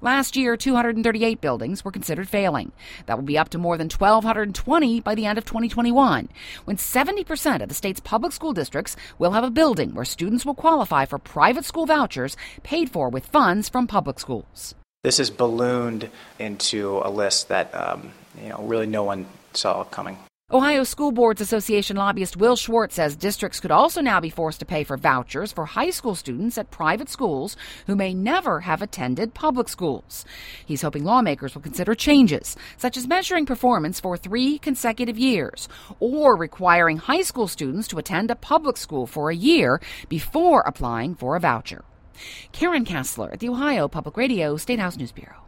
Last year, 238 buildings were considered failing. That will be up to more than 1,220 by the end of 2021, when 70% of the state's public school districts will have a building where students will qualify for private school vouchers paid for with funds from public schools. This has ballooned into a list that really no one saw coming. Ohio School Boards Association lobbyist Will Schwartz says districts could also now be forced to pay for vouchers for high school students at private schools who may never have attended public schools. He's hoping lawmakers will consider changes, such as measuring performance for 3 consecutive years, or requiring high school students to attend a public school for a year before applying for a voucher. Karen Kassler at the Ohio Public Radio State House News Bureau.